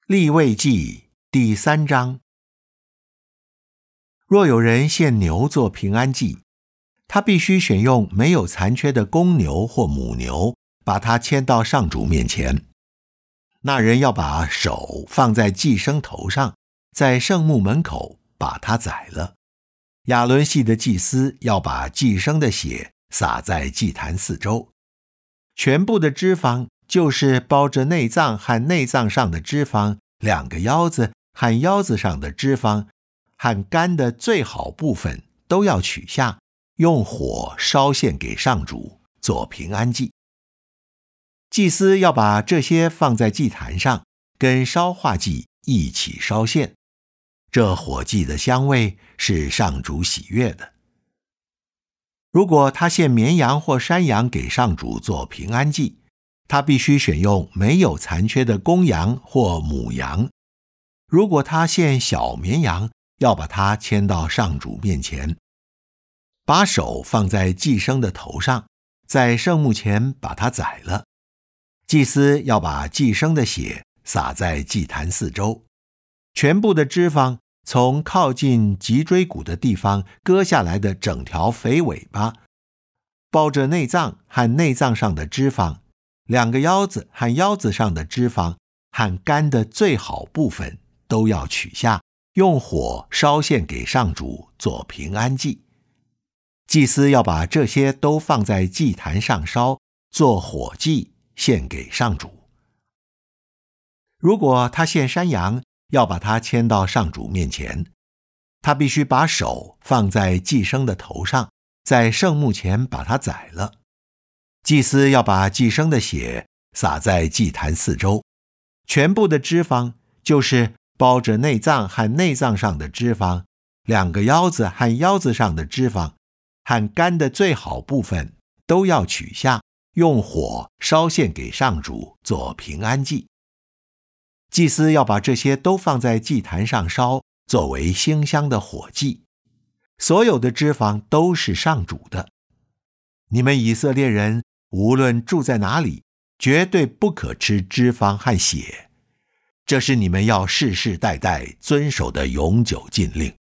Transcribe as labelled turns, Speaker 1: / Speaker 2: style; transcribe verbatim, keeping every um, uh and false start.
Speaker 1: 利未记第三章。若有人献牛做平安祭，他必须选用没有残缺的公牛或母牛，把它牵到上主面前。那人要把手放在祭牲头上，在圣幕门口把它宰了。亚伦系的祭司要把祭牲的血洒在祭坛四周，全部的脂肪，就是包着内脏和内脏上的脂肪，两个腰子和腰子上的脂肪，和肝的最好部分都要取下，用火烧献给上主，做平安祭。祭司要把这些放在祭坛上，跟烧化祭一起烧献。这火祭的香味是上主喜悦的。如果他献绵羊或山羊给上主做平安祭，他必须选用没有残缺的公羊或母羊。如果他献小绵羊，要把它牵到上主面前，把手放在祭牲的头上，在圣幕前把它宰了。祭司要把祭牲的血洒在祭坛四周，全部的脂肪，从靠近脊椎骨的地方割下来的整条肥尾巴，包着内脏和内脏上的脂肪，两个腰子和腰子上的脂肪，和肝的最好部分都要取下，用火烧献给上主，做平安祭。祭司要把这些都放在祭坛上烧，做火祭献给上主。如果他献山羊，要把它牵到上主面前，他必须把手放在祭牲的头上，在圣幕前把它宰了。祭司要把祭牲的血洒在祭坛四周，全部的脂肪，就是包着内脏和内脏上的脂肪，两个腰子和腰子上的脂肪，和肝的最好部分都要取下，用火烧献给上主，做平安祭。祭司要把这些都放在祭坛上烧，作为馨香的火祭。所有的脂肪都是上主的。你们以色列人无论住在哪里，绝对不可吃脂肪和血，这是你们要世世代代遵守的永久禁令。